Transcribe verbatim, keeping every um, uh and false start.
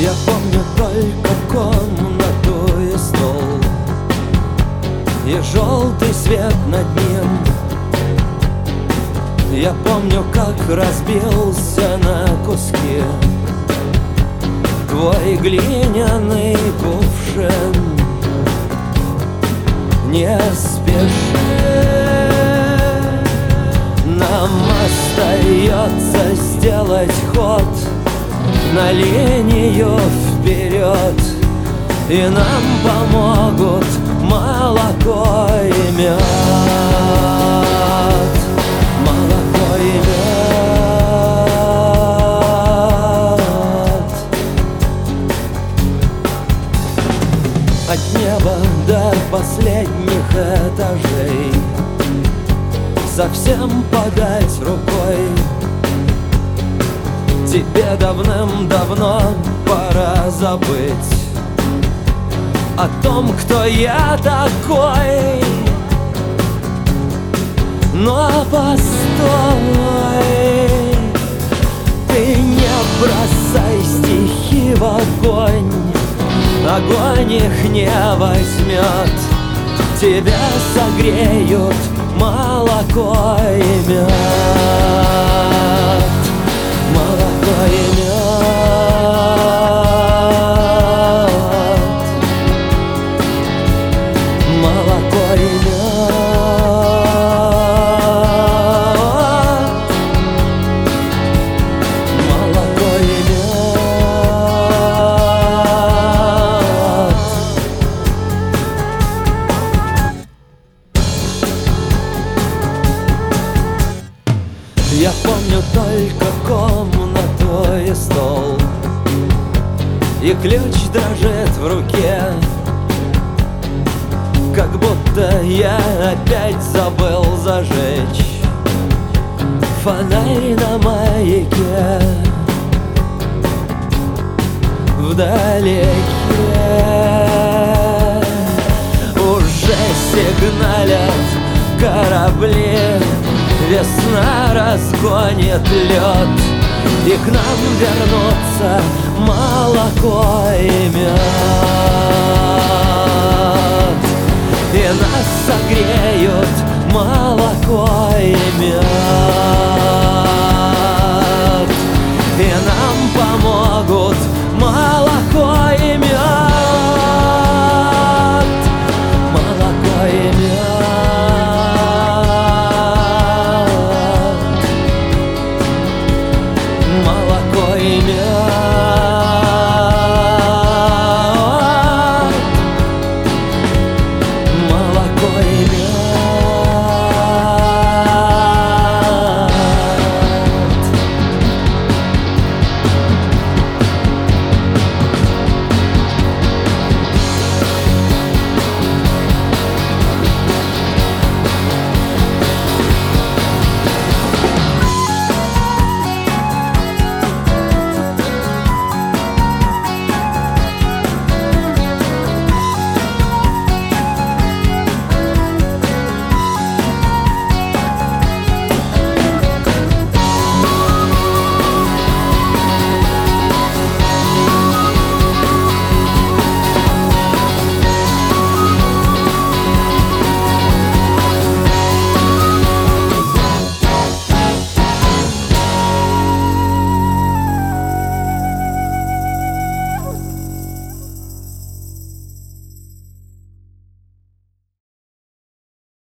Я помню только комнату и стол, и желтый свет над ним. Я помню, как разбился на куски твой глиняный кувшин. Не спеши, нам остается сделать ход на линию вперед, и нам помогут молоко и мед. Молоко и мед. От неба до последних этажей совсем подать рукой. Тебе давным-давно пора забыть о том, кто я такой. Но постой, ты не бросай стихи в огонь, огонь их не возьмет. Тебя согреют молоко и мед. Молоко и мед. Молоко и мед. Молоко и мед. Я помню только комнату и стол, и ключ дрожит в руке, как будто я опять забыл зажечь фонарь на маяке. Вдалеке уже сигналят корабли. Весна разгонит лед, и к нам вернутся молоко и мед. И нас согреют молоко и мед.